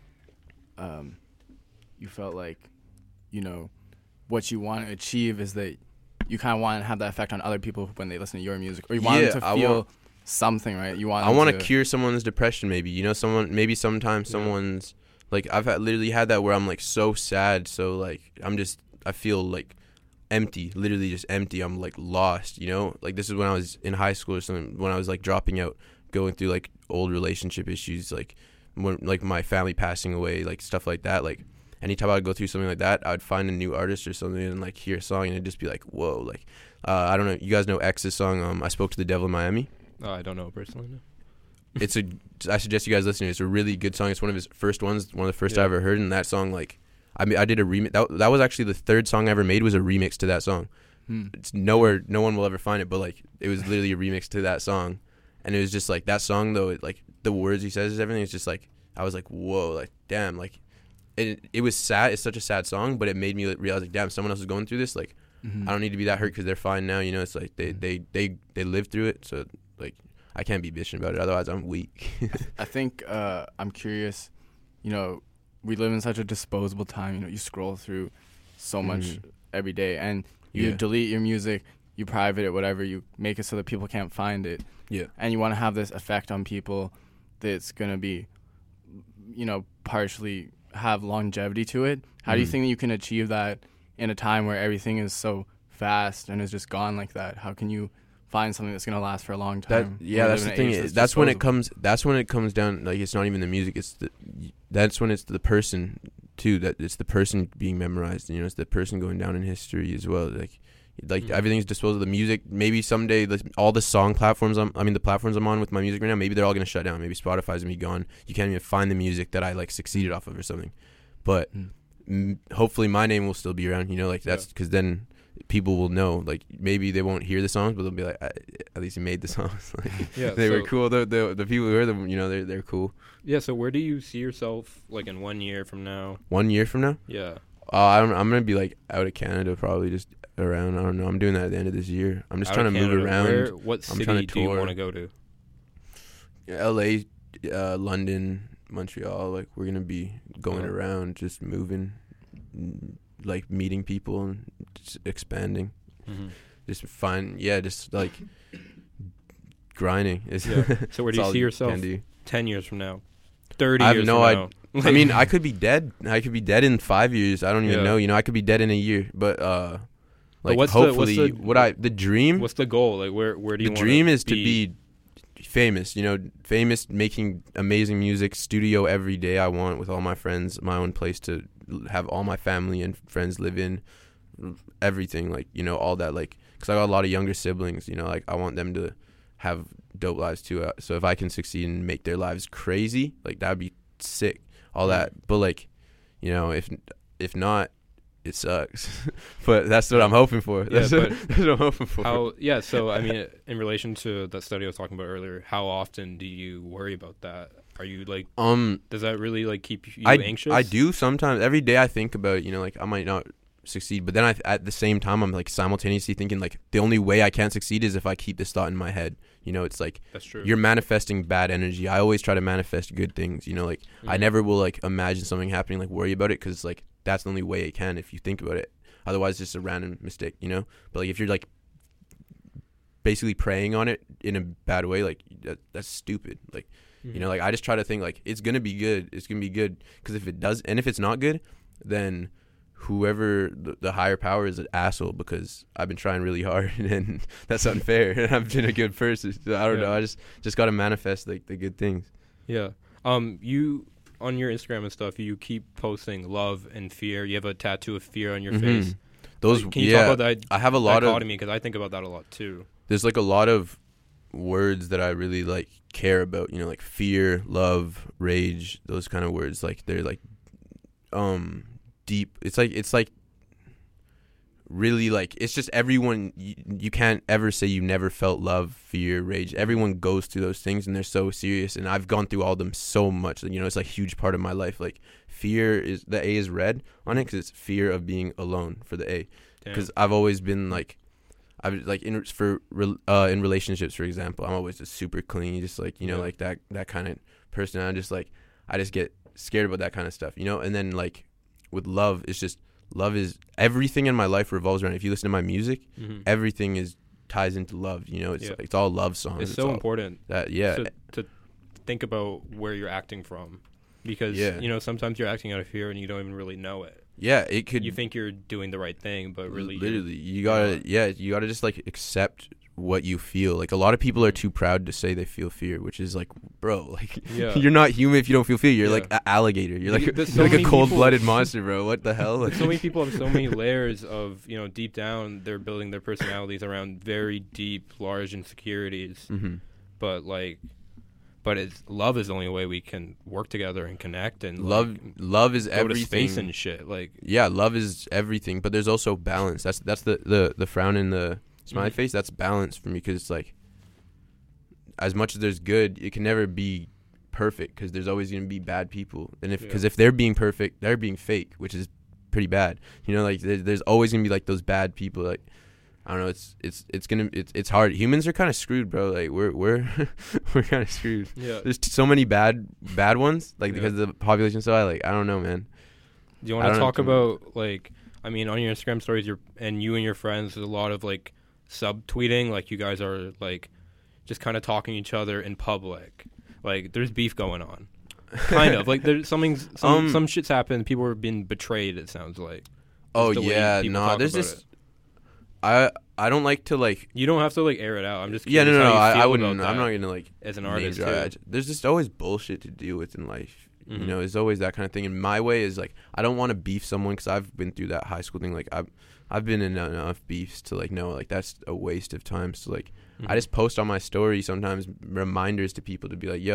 you felt like, you know, what you want to achieve is that you kind of want to have that effect on other people when they listen to your music, or you want Yeah, them to I feel want- something, right? You want. I them want to cure someone's depression, maybe. You know, sometimes Yeah. someone's like literally had that where I'm like so sad, so like I feel like empty, literally just empty. I'm like lost, you know. Like this is when I was in high school or something, when I was like dropping out, going through like old relationship issues, like when like my family passing away, like stuff like that. Like anytime I'd go through something like that, I'd find a new artist or something and like hear a song and it'd just be like, whoa. Like I don't know, you guys know X's song, I Spoke to the Devil in Miami? I don't know personally. No. I suggest you guys listen to it. It's a really good song. It's one of his first ones, one of the first I Yeah. ever heard. And that song, like, I mean, I did a remix. That was actually the third song I ever made, was a remix to that song. It's nowhere, no one will ever find it, but like, it was literally a remix to that song. And it was just like, that song though, like the words he says, everything, it's just like, I was like, whoa, like, damn, like, it was sad. It's such a sad song, but it made me realize, like, damn, someone else is going through this. Like, I don't need to be that hurt because they're fine now. You know, it's like they lived through it. So like, I can't be bitching about it. Otherwise, I'm weak. I think I'm curious. You know, we live in such a disposable time. You know, you scroll through so much every day, and you Yeah. delete your music, you private it, whatever. You make it so that people can't find it. Yeah. And you want to have this effect on people that's gonna be, you know, partially have longevity to it. How do you think that you can achieve that in a time where everything is so fast and is just gone like that? How can you find something that's gonna last for a long time? That's the thing. That's when it comes down. Like, it's not even the music. That's when it's the person too. That it's the person being memorized. You know, it's the person going down in history as well. Like everything's disposable. The music, maybe someday, all the song platforms. The platforms I'm on with my music right now. Maybe they're all gonna shut down. Maybe Spotify's gonna be gone. You can't even find the music that I like succeeded off of or something. But hopefully my name will still be around. You know, like that's because then people will know. Like maybe they won't hear the songs, but they'll be like, at least he made the songs. Like, Yeah, they were so- cool. The people who heard them, you know, they're cool. Yeah. So where do you see yourself like in 1 year from now? 1 year from now, Yeah. I'm gonna be like out of Canada, probably just around. I don't know. I'm doing that at the end of this year. I'm just Out trying of to move Canada. around. What I'm city trying to do you tour. want to go to? LA, London, Montreal. Like we're gonna be going Uh-huh. around, just moving, like meeting people and just expanding. Mm-hmm. Just just like grinding. Is Yeah. So where do it's you all see yourself can do. 10 years from now? 30 I have years no from idea. now? I mean, I could be dead. I could be dead in 5 years. I don't even Yeah. know. You know, I could be dead in a year. But like what's the- hopefully, what's the- the dream. What's the goal? Like where do you The want dream is to be famous. You know, famous, making amazing music, studio every day. I want with all my friends, my own place to have all my family and friends live in. Everything, like, you know, all that, like, because I got a lot of younger siblings. You know, like I want them to have dope lives too. So if I can succeed and make their lives crazy, like that'd be sick. All that, but like, you know, if not, it sucks. But that's what I'm hoping for. Yeah, That's, but that's what I'm hoping for. How? Yeah. So I mean, in relation to that study I was talking about earlier, how often do you worry about that? Are you like, does that really like keep you anxious? I do sometimes. Every day I think about it, you know, like I might not succeed, but then at the same time I'm like simultaneously thinking like the only way I can succeed is if I keep this thought in my head. You know, it's like That's true. you're manifesting bad energy. I always try to manifest good things. You know, like I never will like imagine something happening, like worry about it, because like that's the only way it can if you think about it. Otherwise, it's just a random mistake. You know, but like if you're like basically preying on it in a bad way, like that's stupid. Like you know, like I just try to think like it's gonna be good. It's gonna be good, because if it does, and if it's not good, then whoever the higher power is an asshole, because I've been trying really hard and that's unfair, and I've been a good person. So I don't know. I just got to manifest like the good things. Yeah. You on your Instagram and stuff, you keep posting love and fear. You have a tattoo of fear on your face. Those, Like, can you talk about that? I have a lot of dichotomy, because I think about that a lot too. there's like a lot of words that I really like care about, you know, like fear, love, rage, those kind of words. Like they're like deep. It's like really, like, it's just everyone, you can't ever say you never felt love, fear, rage. Everyone goes through those things, and they're so serious, and I've gone through all of them so much. You know, it's like a huge part of my life. Like fear is, the A is red on it because it's fear of being alone for the A. Because I've always been like, in relationships, for example, I'm always just super clingy, just like, you know, like that kind of person. I just get scared about that kind of stuff, you know. And then like with love, it's just, love is everything in my life revolves around. If you listen to my music, everything ties into love. You know, it's all love songs. It's so important that to think about where you're acting from, because you know, sometimes you're acting out of fear and you don't even really know it. Yeah, it could. You think you're doing the right thing, but really, literally, you gotta just like accept what you feel. Like a lot of people are too proud to say they feel fear, which is like, bro, like you're not human if you don't feel fear. You're like an alligator. You're like so a many cold-blooded monster, bro. What the hell? So many people have so many layers of, you know, deep down they're building their personalities around very deep, large insecurities. But it's love is the only way we can work together and connect, and love is go everything. to space and shit. Like love is everything, but there's also balance. That's the frown in the smiley face. That's balance for me, because it's like, as much as there's good, it can never be perfect, because there's always going to be bad people. And if they're being perfect, they're being fake, which is pretty bad. You know, like there's always going to be like those bad people. Like, I don't know. It's hard. Humans are kind of screwed, bro. Like we're kind of screwed. Yeah. There's so many bad ones, like because the population's so high. Like, I don't know, man. Do you want to talk about, like, I mean, on your Instagram stories, you and your friends, there's a lot of like subtweeting. Like you guys are like just kind of talking to each other in public. Like there's beef going on. Kind of like there's some shit's happened. People are being betrayed. It sounds like. Oh yeah, no. There's this. I don't like to like. You don't have to like air it out. I'm just no. I wouldn't. I'm not gonna like as an artist. There's just always bullshit to deal with in life. You know, there's always that kind of thing. And my way is like, I don't want to beef someone, because I've been through that high school thing. Like I've been in enough beefs to like know like that's a waste of time. So like I just post on my story sometimes reminders to people to be like, yo,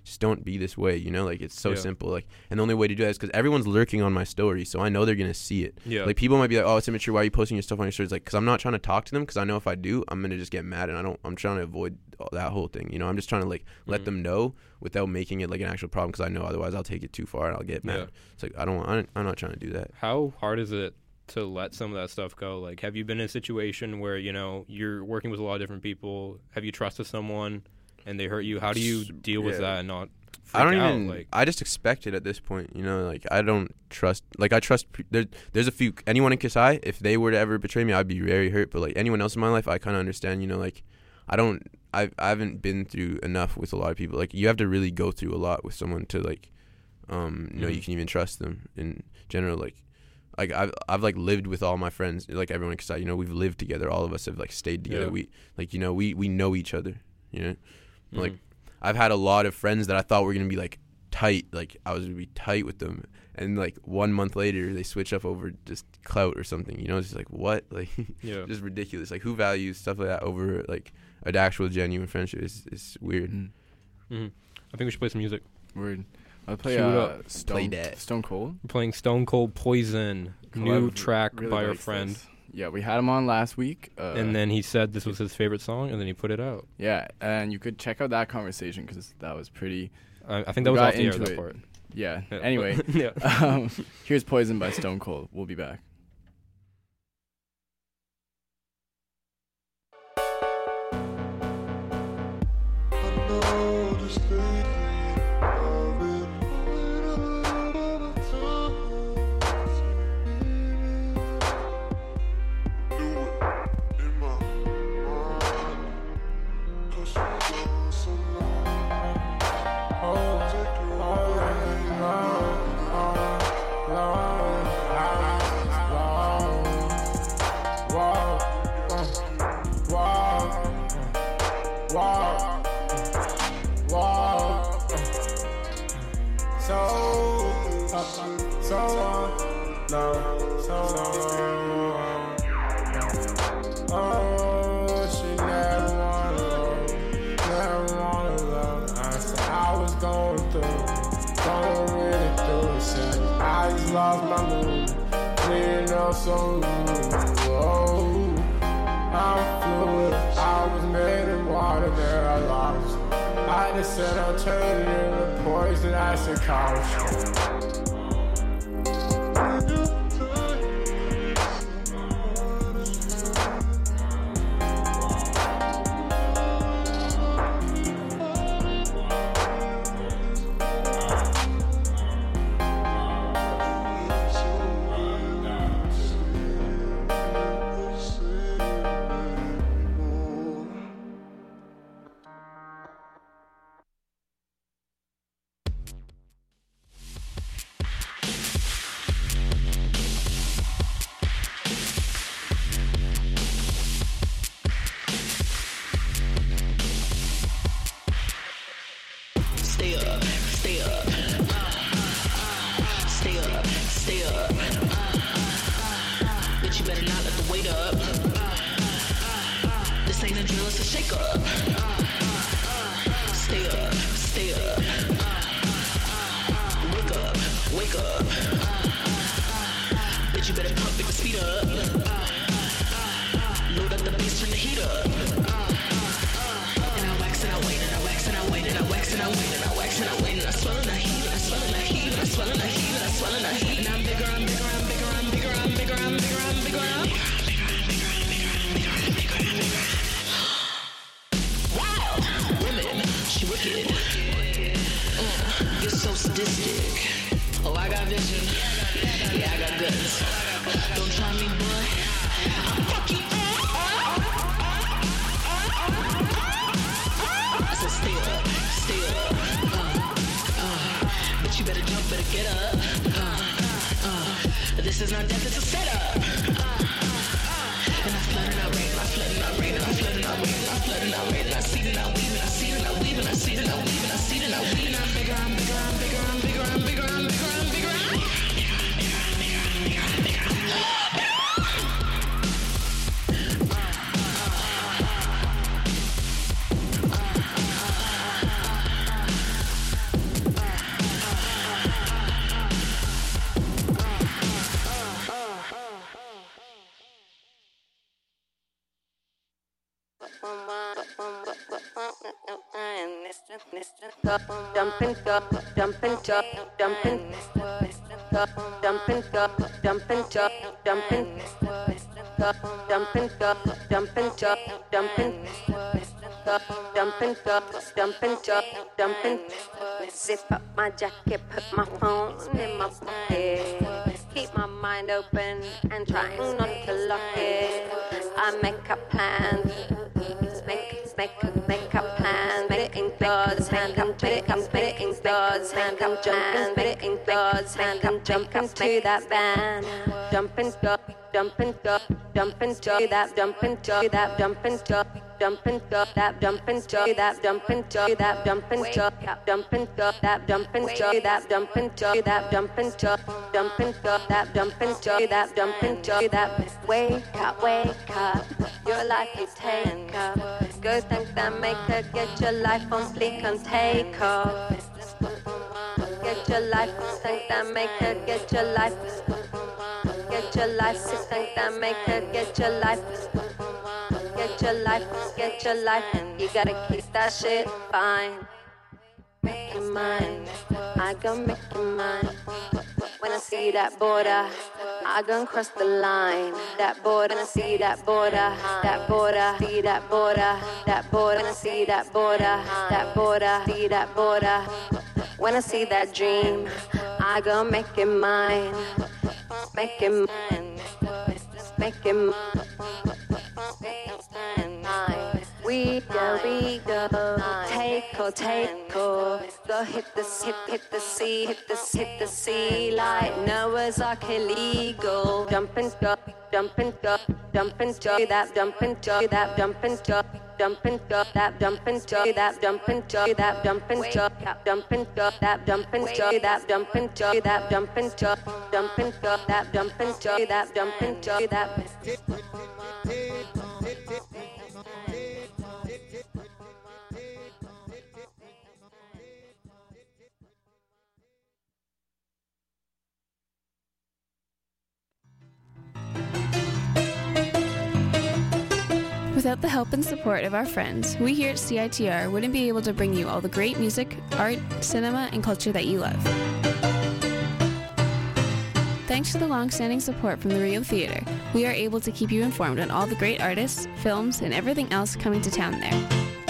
just don't be this way, you know? Like, it's so Yeah. simple. Like, and the only way to do that is because everyone's lurking on my story, so I know they're gonna see it. Yeah. Like, people might be like, oh, it's immature, why are you posting your stuff on your stories? Like, because I'm not trying to talk to them, because I know if I do, I'm gonna just get mad, and I'm trying to avoid that whole thing, you know? I'm just trying to, like, let them know without making it, like, an actual problem, because I know otherwise I'll take it too far and I'll get mad. Yeah. It's like, I'm not trying to do that. How hard is it to let some of that stuff go? Like, have you been in a situation where, you know, you're working with a lot of different people? Have you trusted someone and they hurt you? How do you deal with that and not freak I don't out? even. Like, I just expect it at this point. You know, like, I don't trust. Like, I trust. There's a few. Anyone in Kasai, if they were to ever betray me, I'd be very hurt. But, like, anyone else in my life, I kind of understand. You know, like, I haven't been through enough with a lot of people. Like, you have to really go through a lot with someone to, like, know you can even trust them in general. Like I've like lived with all my friends, like everyone in Kasai. You know, we've lived together. All of us have, like, stayed together. Yeah. We, like, you know, we know each other. You know, like, I've had a lot of friends that I thought were gonna be, like, tight. Like, I was gonna be tight with them, and, like, 1 month later they switch up over just clout or something. You know, it's just like, what? Like, Yeah. just ridiculous. Like, who values stuff like that over, like, an actual genuine friendship? It's weird. I think we should play some music. Word. I'll play Cue it up. Stone Cold. We're playing Stone Cold Poison, new Collab track really by our likes friend. this. Yeah, we had him on last week. And then he said this was his favorite song, and then he put it out. Yeah, and you could check out that conversation because that was pretty. I think we that was got off the air, into that it. part. Yeah. Yeah. Anyway, Yeah. Here's Poison by Stone Cold. We'll be back. Said I'll turn it into poison, I said caution. Dumping, dumping, dumping, dumping, dumping, dumping, dumping, dumping, dumping. Zip up my jacket, put my phone in my pocket. Keep my mind open and trying not to lock it. I make a plan. Make a plan. Make it in God's hand. Put it in God's hand. Put it in God's hand. Jump into that van. Jumping, dumping, dumping, that dumping, that dumping, dumping, that dumping, that dumping, that dumping, dumping, that dumping, that dumping, that dumping, dumping, that dumping, that dumping, that wake up, your life is take up. Go thank that maker, get your life on fleek and take off. Get your life, thank that maker, get your life. Get your life, thank that maker, get your life. Get your life, get your life. You gotta keep that shit fine. Make it mine, I gon' make it mine. When I see that border, I gon' cross the line. That border, when I see that border, that border, see that border, that border. When I see that border, that border, see that border. When I see that dream, I gon' make it mine. Make it mine, make it mine. We go, take off. Go hit the sea, hit the sea like Noah's Ark illegal. Dumping, dumping, dumping, that dumping, that dumping, dumping, that dumping, that dumping, that dumping, dumping, that dumping, that dumping, that dumping, dumping, that dumping, that dumping, that. Without the help and support of our friends, we here at CITR wouldn't be able to bring you all the great music, art, cinema, and culture that you love. Thanks to the long-standing support from the Rio Theatre, we are able to keep you informed on all the great artists, films, and everything else coming to town there.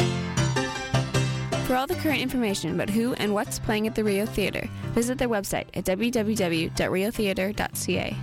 For all the current information about who and what's playing at the Rio Theatre, visit their website at www.riotheatre.ca.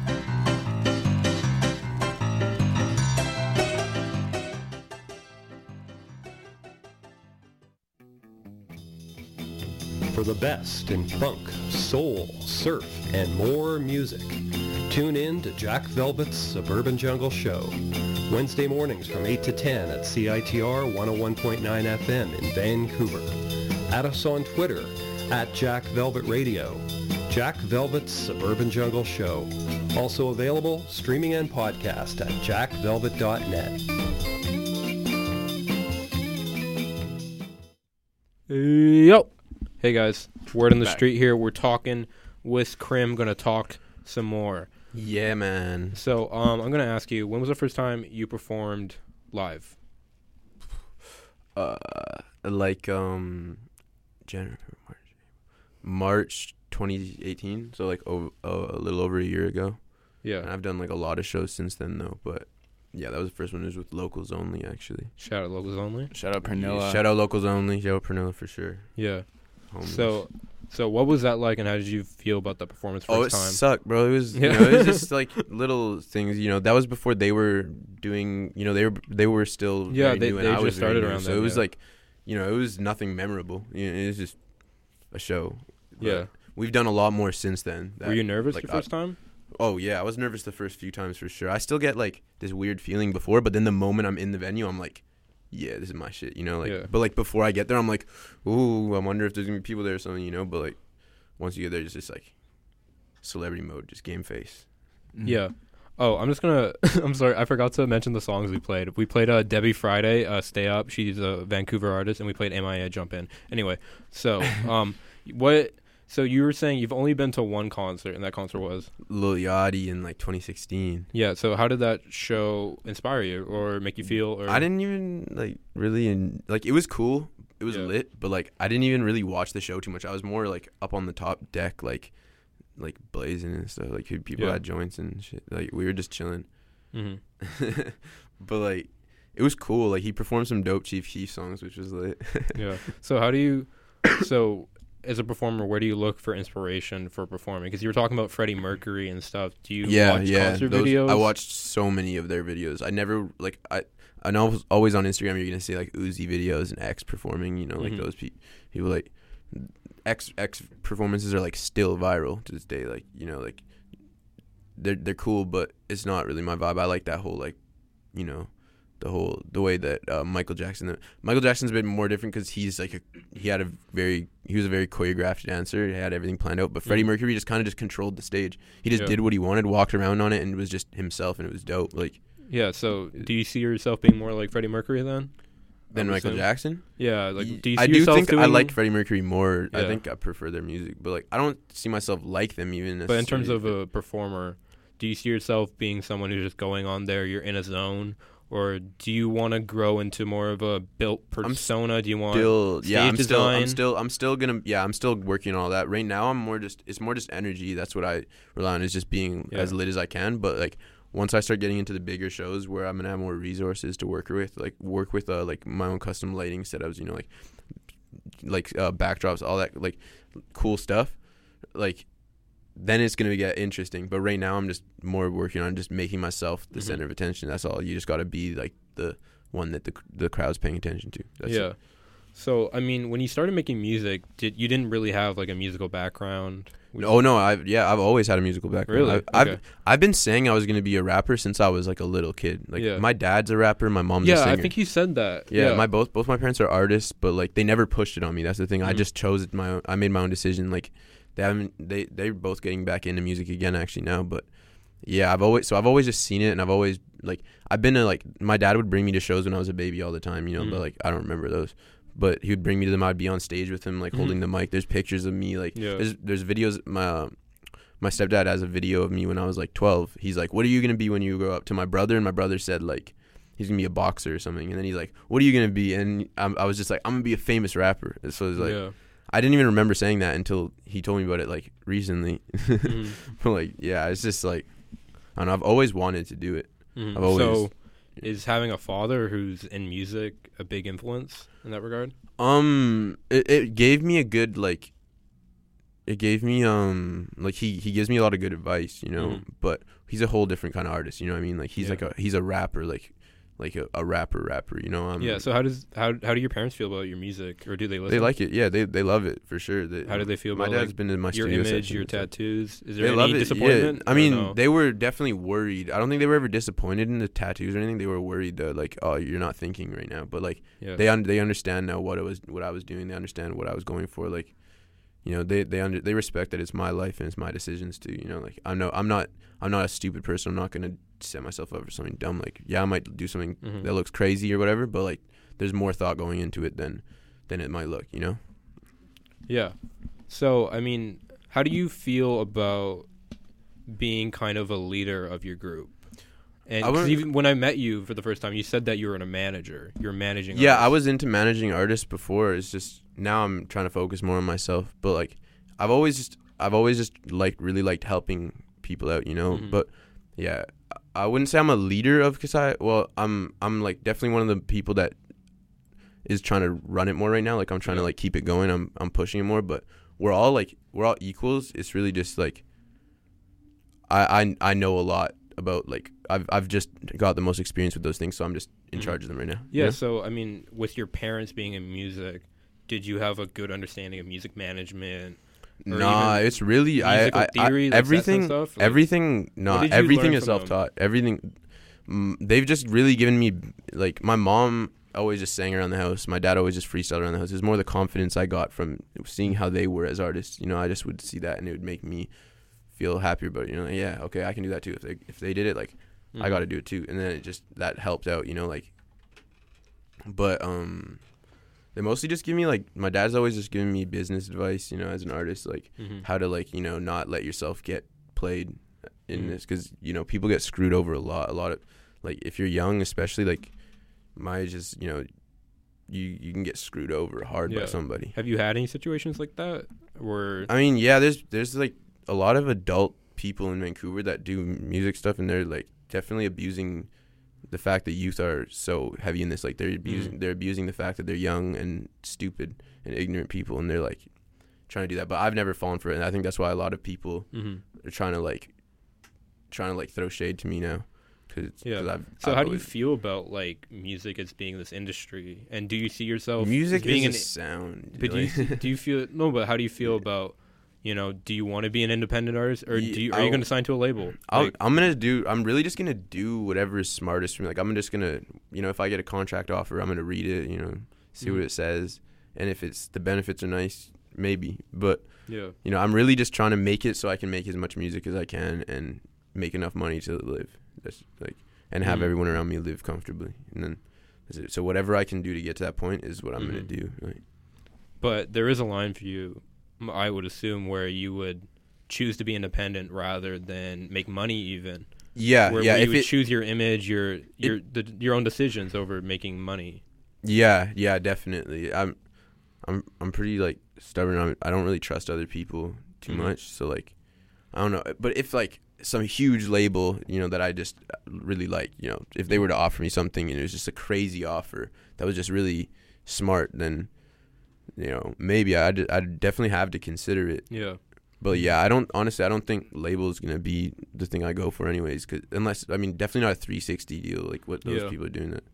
For the best in funk, soul, surf, and more music, tune in to Jack Velvet's Suburban Jungle Show, Wednesday mornings from 8 to 10 at CITR 101.9 FM in Vancouver. Add us on Twitter at Jack Velvet Radio. Jack Velvet's Suburban Jungle Show. Also available streaming and podcast at jackvelvet.net. Yo! Hey guys, word on the street here. We're talking with Krim, gonna talk some more. Yeah, man. So, I'm gonna ask you, when was the first time you performed live? January, March 2018. So like a little over a year ago. Yeah. And I've done like a lot of shows since then though, but yeah, that was the first one. It was with Locals Only actually. Shout out Locals Only. Shout out Pernilla. Yeah, shout out Locals Only. Shout out Pernilla for sure. Yeah. Homeless. So what was that like, and how did you feel about the performance first time? Oh, it sucked, bro. It was, it was just like little things. That was before they were doing. They were still they new, and I just was started new, around. So it was like, it was nothing memorable. It was just a show. But yeah, we've done a lot more since then. Were you nervous the first time? Oh yeah, I was nervous the first few times for sure. I still get like this weird feeling before, but then the moment I'm in the venue, I'm like, yeah, this is my shit, But like before I get there, I'm like, ooh, I wonder if there's gonna be people there or something, But like once you get there, it's just like celebrity mode, just game face. Yeah. Oh, I'm just gonna. I'm sorry, I forgot to mention the songs we played. We played Debbie Friday, "Stay Up." She's a Vancouver artist, and we played "MIA Jump In." Anyway, so what? So you were saying you've only been to one concert, and that concert was Lil Yachty in like 2016. Yeah. So how did that show inspire you or make you feel? Or I didn't even really, it was cool, it was Yeah. lit, but like I didn't even really watch the show too much. I was more like up on the top deck, like blazing and stuff. Like people Yeah. had joints and shit. Like we were just chilling. Mm-hmm. But like it was cool. Like he performed some dope Chief Keef songs, which was lit. Yeah. So how do you? So as a performer, where do you look for inspiration for performing? Because you were talking about Freddie Mercury and stuff. Do you watch concert videos? I watched so many of their videos. I never like I know always on Instagram you're gonna see like Uzi videos and X performing. You know, like Mhm. those people like X performances are like still viral to this day. Like you know, like they're cool, but it's not really my vibe. I like that whole like you know. The way that Michael Jackson's a bit more different because he was a very choreographed dancer. He had everything planned out. But Freddie Mercury just kind of just controlled the stage. He just did what he wanted, walked around on it, and was just himself, and it was dope. Like yeah. So do you see yourself being more like Freddie Mercury then? Than Michael Jackson? Yeah. Like do you see I do yourself think doing? I like Freddie Mercury more. Yeah. I think I prefer their music, but like I don't see myself like them even. But in terms of a performer, do you see yourself being someone who's just going on there? You're in a zone. Or do you want to grow into more of a built persona? Do you want stage design? I'm still working on all that. Right now it's more just energy. That's what I rely on, is just being as lit as I can. But like once I start getting into the bigger shows where I'm gonna have more resources to work with like my own custom lighting setups, you know, like backdrops, all that like cool stuff, like then it's going to get interesting. But right now I'm just more working on just making myself the center of attention. That's all. You just got to be like the one that the crowd's paying attention to. That's it. So, I mean, when you started making music, you didn't really have like a musical background? No, I've always had a musical background. Really? I've been saying I was going to be a rapper since I was like a little kid. Like my dad's a rapper, my mom's a singer. Yeah, I think you said that. Yeah, both my parents are artists, but like they never pushed it on me. That's the thing. I just chose it I made my own decision. Like they're both getting back into music again actually now, but yeah, I've always just seen it, and I've always I've been to like my dad would bring me to shows when I was a baby all the time, you know, but like I don't remember those. But he would bring me to them. I'd be on stage with him, like holding the mic. There's pictures of me, like there's videos. My stepdad has a video of me when I was like 12. He's like, "What are you gonna be when you grow up?" To my brother, and my brother said like he's gonna be a boxer or something. And then he's like, "What are you gonna be?" And I was just like, "I'm gonna be a famous rapper." So it was like I didn't even remember saying that until he told me about it like recently. But like it's just like I don't know. I've always wanted to do it. I've always. So, is having a father who's in music a big influence in that regard? It gave me a good like. It gave me like he gives me a lot of good advice, you know. But he's a whole different kind of artist, you know what I mean? Like he's he's a rapper, like a rapper, you know. So how do your parents feel about your music, or do they listen? They like it. Yeah, they love it for sure. How do they feel about my dad's been in my your studio image, sessions your and stuff. tattoos? Is there They any love it. disappointment? Yeah. I mean, they were definitely worried. I don't think they were ever disappointed in the tattoos or anything. They were worried that like, oh, you're not thinking right now. But like, they understand now what I was doing. They understand what I was going for. Like, you know, they respect that it's my life and it's my decisions too. You know, like I'm not a stupid person. I'm not gonna set myself up for something dumb. Like, I might do something that looks crazy or whatever, but like, there's more thought going into it than it might look. You know. Yeah. So, I mean, how do you feel about being kind of a leader of your group? And 'cause even when I met you for the first time, you said that you were a manager. You're managing. Yeah, artists. I was into managing artists before. It's just now I'm trying to focus more on myself. But like, I've always just really liked helping people out, you know. But yeah, I wouldn't say I'm a leader of Kasai. Well, I'm like definitely one of the people that is trying to run it more right now. Like I'm trying to like keep it going. I'm pushing it more. But we're all equals. It's really just like I know a lot about like I've just got the most experience with those things, so I'm just in charge of them right now. Yeah. So I mean, with your parents being in music, did you have a good understanding of music management? Nah, it's really theory, everything. Stuff? Like, everything. No, everything is self-taught. Everything. They've just really given me like my mom always just sang around the house. My dad always just freestyled around the house. It was more the confidence I got from seeing how they were as artists. You know, I just would see that and it would make me feel happier about it. You know, like, yeah, okay, I can do that too. If they did it, like I got to do it too. And then it just that helped out. You know, like. But they mostly just give me like my dad's always just giving me business advice, you know, as an artist, like how to like, you know, not let yourself get played in this, because you know people get screwed over a lot of like if you're young, especially like my age is, you know, you can get screwed over hard by somebody. Have you had any situations like that? Where I mean, yeah, there's like a lot of adult people in Vancouver that do music stuff, and they're like definitely abusing the fact that youth are so heavy in this. Like they're abusing the fact that they're young and stupid and ignorant people, and they're like trying to do that. But I've never fallen for it, and I think that's why a lot of people are trying to throw shade to me now. So how do you feel about like music as being this industry, and do you see yourself music as being is a sound? But do you feel but how do you feel about, you know, do you want to be an independent artist, or are you going to sign to a label? I'm really just gonna do whatever is smartest for me. Like I'm just gonna, you know, if I get a contract offer, I'm gonna read it, you know, see what it says, and if it's the benefits are nice, maybe. But you know, I'm really just trying to make it so I can make as much music as I can and make enough money to live. That's like, and have everyone around me live comfortably, and then that's it. So whatever I can do to get to that point is what I'm gonna do. Like, but there is a line for you, I would assume, where you would choose to be independent rather than make money, even. Yeah, where you would choose your image, your own decisions over making money. Yeah, definitely. I'm pretty like stubborn. I don't really trust other people too much. So like, I don't know. But if like some huge label, you know, that I just really like, you know, if they were to offer me something and it was just a crazy offer that was just really smart, then, you know, maybe I'd definitely have to consider it. Yeah. But yeah, I don't think label is going to be the thing I go for anyways, definitely not a 360 deal like what those people are doing. That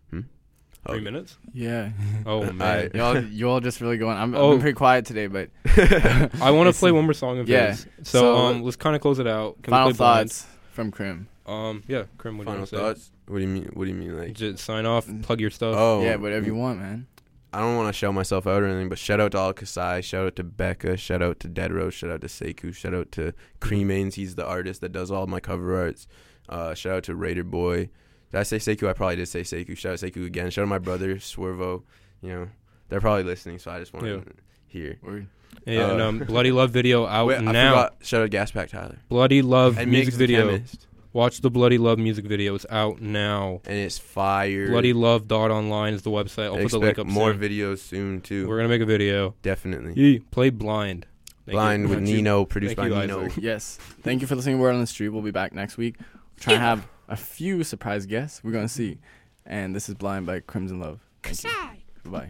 3 minutes? Yeah. Oh man, you all just really going. I'm pretty quiet today, but I want to play one more song of his. So let's kind of close it out. Can final we play thoughts from Krim? Yeah, Krim. What do you want to say? Thoughts? What do you mean? Like just sign off, plug your stuff. Oh yeah, whatever you want, man. I don't want to shout myself out or anything, but shout out to all Kasai, shout out to Becca, shout out to Dead Rose, shout out to Sekou, shout out to Cremains. He's the artist that does all my cover arts. Shout out to Raider Boy. Did I say Sekou? I probably did say Sekou. Shout out to Sekou again. Shout out to my brother, Swervo. You know, they're probably listening, so I just want to hear. Yeah, and Bloody Love video out now. I forgot. Shout out Gaspack Tyler. Bloody Love and music video. Chemist. Watch the Bloody Love music video. It's out now. And it's fire. BloodyLove.online is the website. I'll put the link up more soon. videos soon, too. We're going to make a video. Definitely. Play Blind. Blind with Nino, produced by Nino. Yes. Thank you for listening to Word on the Street. We'll be back next week. We're trying to have a few surprise guests. We're going to see. And this is Blind by Crimson Love. Thank you. Bye-bye.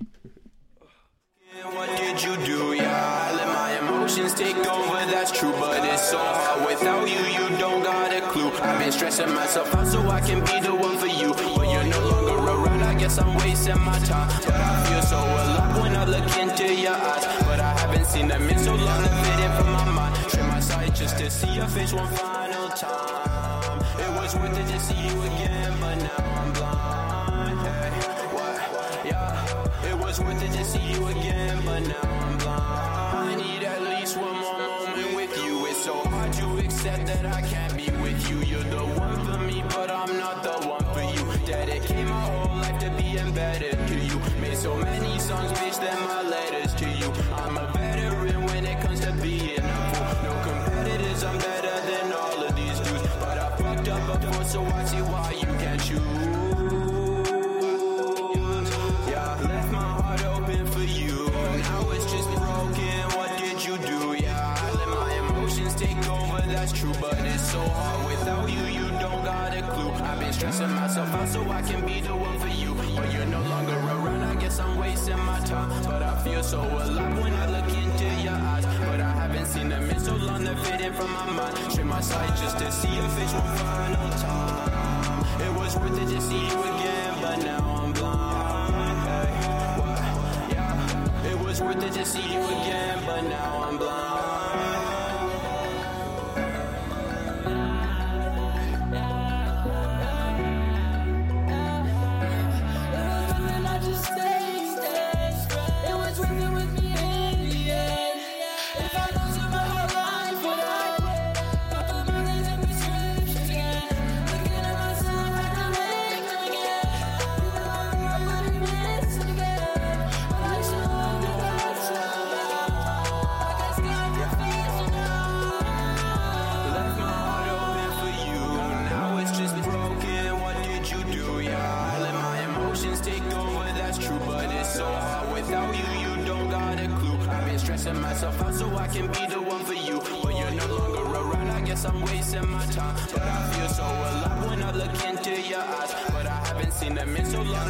What did you do? Yeah, I let my emotions take over, that's true. But it's so hard without you, you don't got a clue. I've been stressing myself out so I can be the one for you. But you're no longer around, I guess I'm wasting my time. But I feel so alive when I look into your eyes. But I haven't seen them in so long, they're fading from my mind. Trim my sight just to see your face one final time. It was worth it to see you again, but now I'm blind. Hey, what? Yeah, it was worth it to see you again, but now I'm blind. I need at least one more moment with you. It's so hard to accept that I can't be with you. You're the one for me, but I'm not the one for you. Dedicate my whole life to be embedded to you. Made so many songs, bitch, then my letters to you. I'm a veteran when it comes to being a fool. No competitors, I'm better than all of these dudes. But I fucked up before, so I see why you can't choose. Yeah, left my heart open for you. Now it's just broken. What did you do? Yeah, I let my emotions take over. That's true, but it's so hard without you. You don't got a clue. I've been stressing myself out so I can be the one for you. But you're no longer around. I guess I'm wasting my time. But I feel so alive when I look into your eyes. But I haven't seen them in so long. They're fading from my mind. Trim my sight just to see your face one final time. It was worth it to see you again, but now I'm blind. Hey, what? Yeah, it was worth it to see you again, but now I'm blind. it's true, but it's so hard without you. You don't got a clue. I've been stressing myself out so I can be the one for you, but you're no longer around. I guess I'm wasting my time, but I feel so alive when I look into your eyes. But I haven't seen them in so long.